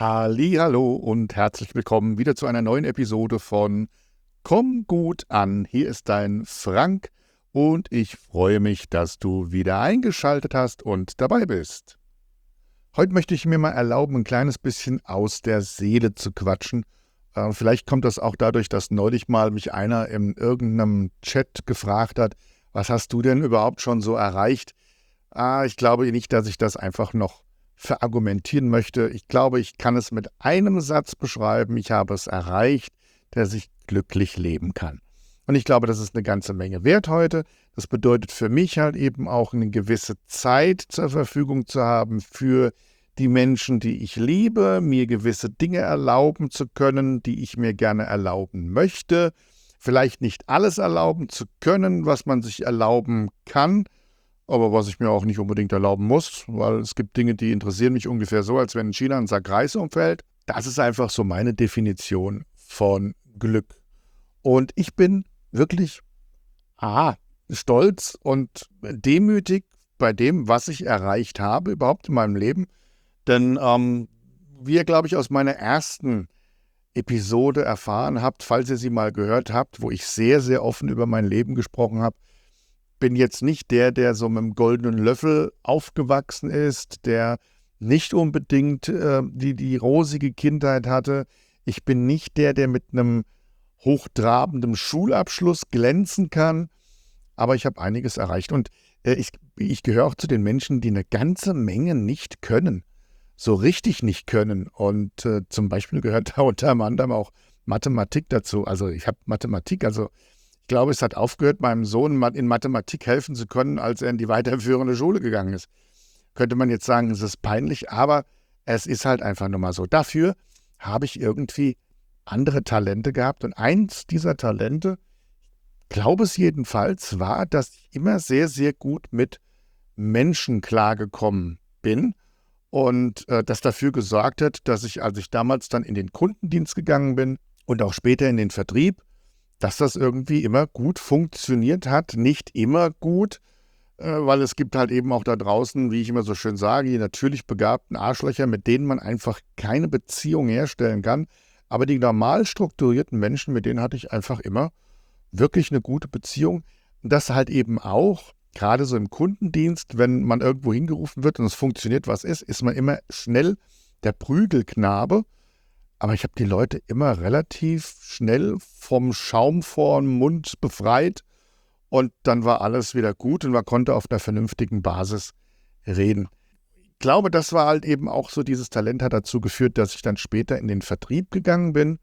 Hallihallo und herzlich willkommen wieder zu einer neuen Episode von Komm gut an. Hier ist dein Frank und ich freue mich, dass du wieder eingeschaltet hast und dabei bist. Heute möchte ich mir mal erlauben, ein kleines bisschen aus der Seele zu quatschen. Vielleicht kommt das auch dadurch, dass neulich mal mich einer in irgendeinem Chat gefragt hat, was hast du denn überhaupt schon so erreicht? Ich glaube nicht, dass ich das einfach noch verargumentieren möchte. Ich glaube, ich kann es mit einem Satz beschreiben. Ich habe es erreicht, dass ich glücklich leben kann. Und ich glaube, das ist eine ganze Menge wert heute. Das bedeutet für mich halt eben auch eine gewisse Zeit zur Verfügung zu haben für die Menschen, die ich liebe, mir gewisse Dinge erlauben zu können, die ich mir gerne erlauben möchte. Vielleicht nicht alles erlauben zu können, was man sich erlauben kann, aber was ich mir auch nicht unbedingt erlauben muss, weil es gibt Dinge, die interessieren mich ungefähr so, als wenn in China ein Sack Reis umfällt. Das ist einfach so meine Definition von Glück. Und ich bin wirklich stolz und demütig bei dem, was ich erreicht habe überhaupt in meinem Leben. Denn wie ihr, glaube ich, aus meiner ersten Episode erfahren habt, falls ihr sie mal gehört habt, wo ich sehr, sehr offen über mein Leben gesprochen habe, bin jetzt nicht der so mit einem goldenen Löffel aufgewachsen ist, der nicht unbedingt die rosige Kindheit hatte. Ich bin nicht der mit einem hochtrabenden Schulabschluss glänzen kann, aber ich habe einiges erreicht. Und ich gehöre auch zu den Menschen, die eine ganze Menge nicht können, so richtig nicht können. Und zum Beispiel gehört da unter anderem auch Mathematik dazu. Also ich habe Mathematik, ich glaube, es hat aufgehört, meinem Sohn in Mathematik helfen zu können, als er in die weiterführende Schule gegangen ist. Könnte man jetzt sagen, es ist peinlich, aber es ist halt einfach nur mal so. Dafür habe ich irgendwie andere Talente gehabt. Und eins dieser Talente, glaube es jedenfalls, war, dass ich immer sehr, sehr gut mit Menschen klargekommen bin. Und das dafür gesorgt hat, dass ich, als ich damals dann in den Kundendienst gegangen bin und auch später in den Vertrieb, dass das irgendwie immer gut funktioniert hat. Nicht immer gut, weil es gibt halt eben auch da draußen, wie ich immer so schön sage, die natürlich begabten Arschlöcher, mit denen man einfach keine Beziehung herstellen kann. Aber die normal strukturierten Menschen, mit denen hatte ich einfach immer wirklich eine gute Beziehung. Und das halt eben auch, gerade so im Kundendienst, wenn man irgendwo hingerufen wird und es funktioniert, was ist man immer schnell der Prügelknabe. Aber ich habe die Leute immer relativ schnell vom Schaum vor dem Mund befreit und dann war alles wieder gut und man konnte auf einer vernünftigen Basis reden. Ich glaube, das war halt eben auch so, dieses Talent hat dazu geführt, dass ich dann später in den Vertrieb gegangen bin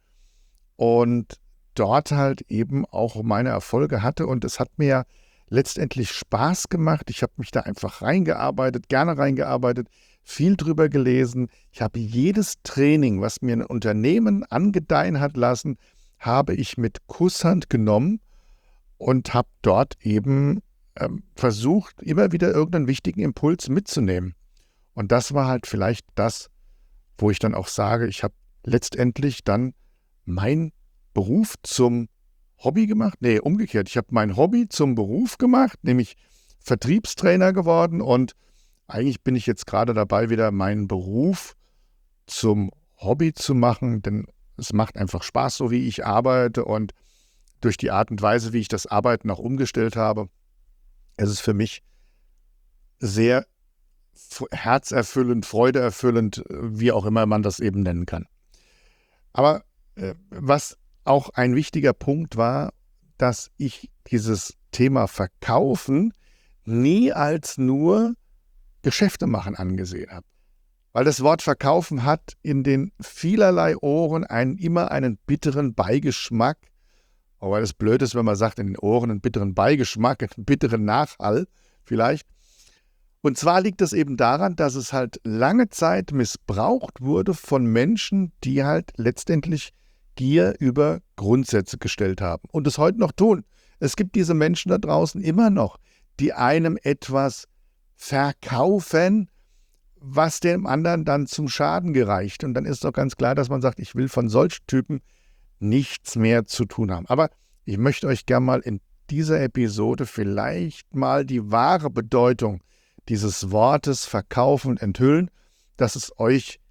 und dort halt eben auch meine Erfolge hatte und es hat mir ja letztendlich Spaß gemacht. Ich habe mich da einfach gerne reingearbeitet, viel drüber gelesen. Ich habe jedes Training, was mir ein Unternehmen angedeihen hat lassen, habe ich mit Kusshand genommen und habe dort eben versucht, immer wieder irgendeinen wichtigen Impuls mitzunehmen. Und das war halt vielleicht das, wo ich dann auch sage, ich habe letztendlich dann meinen Beruf zum Hobby gemacht? Nee, umgekehrt. Ich habe mein Hobby zum Beruf gemacht, nämlich Vertriebstrainer geworden und eigentlich bin ich jetzt gerade dabei, wieder meinen Beruf zum Hobby zu machen, denn es macht einfach Spaß, so wie ich arbeite und durch die Art und Weise, wie ich das Arbeiten auch umgestellt habe, ist es für mich sehr herzerfüllend, freudeerfüllend, wie auch immer man das eben nennen kann. Aber was auch ein wichtiger Punkt war, dass ich dieses Thema Verkaufen nie als nur Geschäfte machen angesehen habe. Weil das Wort Verkaufen hat in den vielerlei Ohren immer einen bitteren Beigeschmack. Wobei das blöd ist, wenn man sagt, in den Ohren einen bitteren Beigeschmack, einen bitteren Nachhall vielleicht. Und zwar liegt es eben daran, dass es halt lange Zeit missbraucht wurde von Menschen, die halt letztendlich Gier über Grundsätze gestellt haben und es heute noch tun. Es gibt diese Menschen da draußen immer noch, die einem etwas verkaufen, was dem anderen dann zum Schaden gereicht. Und dann ist doch ganz klar, dass man sagt, ich will von solchen Typen nichts mehr zu tun haben. Aber ich möchte euch gerne mal in dieser Episode vielleicht mal die wahre Bedeutung dieses Wortes verkaufen und enthüllen, dass es euch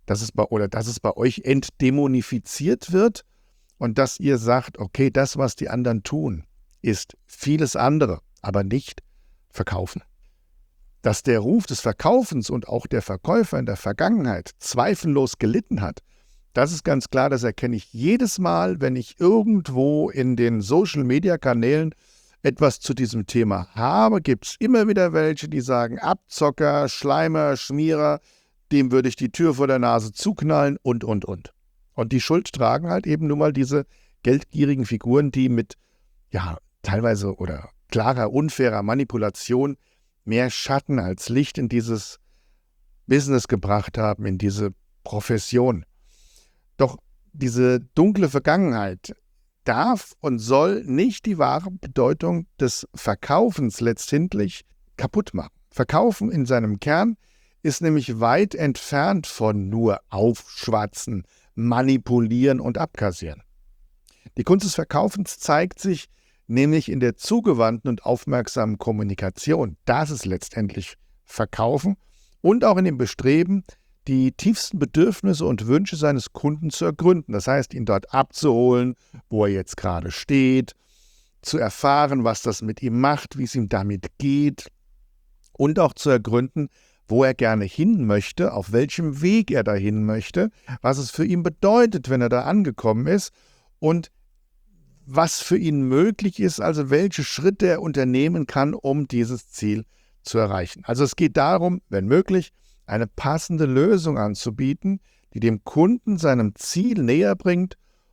dass es bei euch entdämonifiziert wird und dass ihr sagt, okay, das, was die anderen tun, ist vieles andere, aber nicht verkaufen. Dass der Ruf des Verkaufens und auch der Verkäufer in der Vergangenheit zweifellos gelitten hat, das ist ganz klar, das erkenne ich jedes Mal, wenn ich irgendwo in den Social-Media-Kanälen etwas zu diesem Thema habe, gibt es immer wieder welche, die sagen, Abzocker, Schleimer, Schmierer, dem würde ich die Tür vor der Nase zuknallen und. Und die Schuld tragen halt eben nun mal diese geldgierigen Figuren, die mit, teilweise oder klarer, unfairer Manipulation mehr Schatten als Licht in dieses Business gebracht haben, in diese Profession. Doch diese dunkle Vergangenheit darf und soll nicht die wahre Bedeutung des Verkaufens letztendlich kaputt machen. Verkaufen in seinem Kern ist nämlich weit entfernt von nur aufschwatzen, manipulieren und abkassieren. Die Kunst des Verkaufens zeigt sich nämlich in der zugewandten und aufmerksamen Kommunikation. Das ist letztendlich Verkaufen und auch in dem Bestreben, die tiefsten Bedürfnisse und Wünsche seines Kunden zu ergründen. Das heißt, ihn dort abzuholen, wo er jetzt gerade steht, zu erfahren, was das mit ihm macht, wie es ihm damit geht und auch zu ergründen, wo er gerne hin möchte, auf welchem Weg er dahin möchte, was es für ihn bedeutet, wenn er da angekommen ist und was für ihn möglich ist, also welche Schritte er unternehmen kann, um dieses Ziel zu erreichen. Also es geht darum, wenn möglich, eine passende Lösung anzubieten, die dem Kunden seinem Ziel näher bringt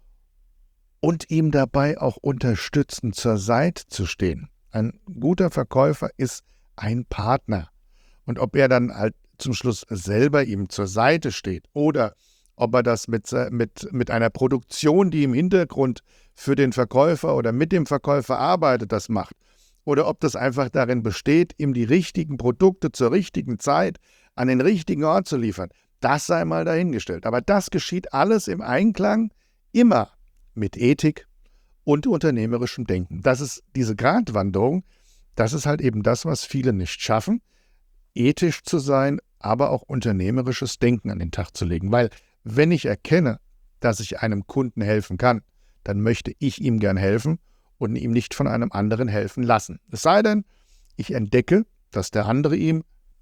und ihm dabei auch unterstützend zur Seite zu stehen. Ein guter Verkäufer ist ein Partner. Und ob er dann halt zum Schluss selber ihm zur Seite steht oder ob er das mit einer Produktion, die im Hintergrund für den Verkäufer oder mit dem Verkäufer arbeitet, das macht. Oder ob das einfach darin besteht, ihm die richtigen Produkte zur richtigen Zeit an den richtigen Ort zu liefern. Das sei mal dahingestellt. Aber das geschieht alles im Einklang immer mit Ethik und unternehmerischem Denken. Das ist diese Gratwanderung, das ist halt eben das, was viele nicht schaffen, ethisch zu sein, aber auch unternehmerisches Denken an den Tag zu legen. Weil wenn ich erkenne, dass ich einem Kunden helfen kann, dann möchte ich ihm gern helfen und ihm nicht von einem anderen helfen lassen. Es sei denn, ich entdecke, dass der andere ihm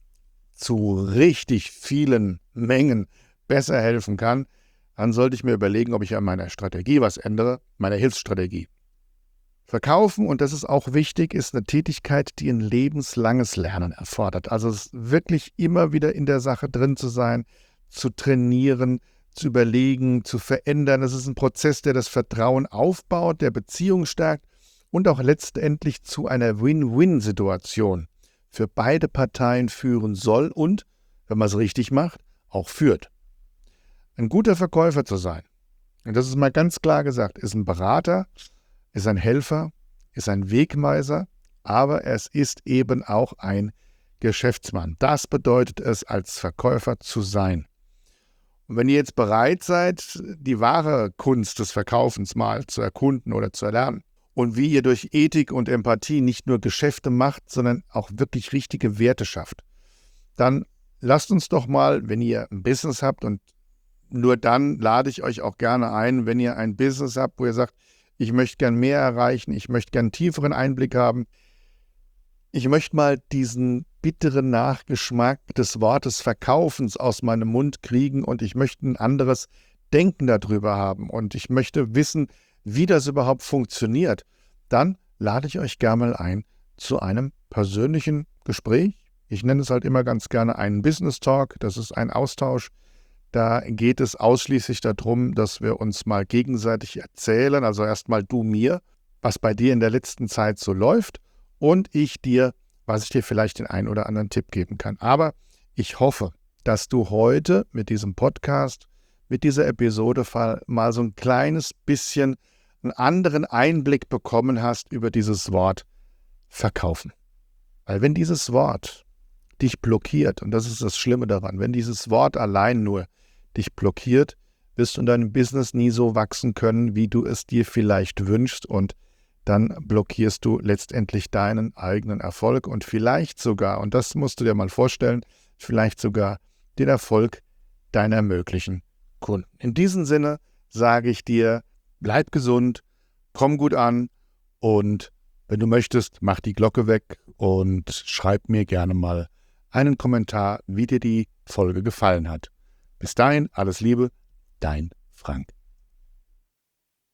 zu richtig vielen Mengen besser helfen kann, dann sollte ich mir überlegen, ob ich an meiner Strategie was ändere, meiner Hilfsstrategie. Verkaufen, und das ist auch wichtig, ist eine Tätigkeit, die ein lebenslanges Lernen erfordert. Also es ist wirklich immer wieder in der Sache drin zu sein, zu trainieren, zu überlegen, zu verändern. Es ist ein Prozess, der das Vertrauen aufbaut, der Beziehung stärkt und auch letztendlich zu einer Win-Win-Situation für beide Parteien führen soll und, wenn man es richtig macht, auch führt. Ein guter Verkäufer zu sein, und das ist mal ganz klar gesagt, ist ein Berater, ist ein Helfer, ist ein Wegweiser, aber es ist eben auch ein Geschäftsmann. Das bedeutet es, als Verkäufer zu sein. Und wenn ihr jetzt bereit seid, die wahre Kunst des Verkaufens mal zu erkunden oder zu erlernen und wie ihr durch Ethik und Empathie nicht nur Geschäfte macht, sondern auch wirklich richtige Werte schafft, dann lasst uns doch mal, wenn ihr ein Business habt, und nur dann lade ich euch auch gerne ein, wenn ihr ein Business habt, wo ihr sagt, ich möchte gern mehr erreichen, ich möchte gern einen tieferen Einblick haben, ich möchte mal diesen bitteren Nachgeschmack des Wortes Verkaufens aus meinem Mund kriegen und ich möchte ein anderes Denken darüber haben und ich möchte wissen, wie das überhaupt funktioniert, dann lade ich euch gerne mal ein zu einem persönlichen Gespräch. Ich nenne es halt immer ganz gerne einen Business Talk, das ist ein Austausch. Da geht es ausschließlich darum, dass wir uns mal gegenseitig erzählen, also erstmal du mir, was bei dir in der letzten Zeit so läuft und ich dir, was ich dir vielleicht den einen oder anderen Tipp geben kann. Aber ich hoffe, dass du heute mit diesem Podcast, mit dieser Episode mal so ein kleines bisschen einen anderen Einblick bekommen hast über dieses Wort Verkaufen. Weil wenn dieses Wort dich blockiert, und das ist das Schlimme daran, wenn dieses Wort allein nur dich blockiert, wirst du in deinem Business nie so wachsen können, wie du es dir vielleicht wünschst und dann blockierst du letztendlich deinen eigenen Erfolg und vielleicht sogar, und das musst du dir mal vorstellen, vielleicht sogar den Erfolg deiner möglichen Kunden. In diesem Sinne sage ich dir, bleib gesund, komm gut an und wenn du möchtest, mach die Glocke weg und schreib mir gerne mal einen Kommentar, wie dir die Folge gefallen hat. Bis dahin, alles Liebe, dein Frank.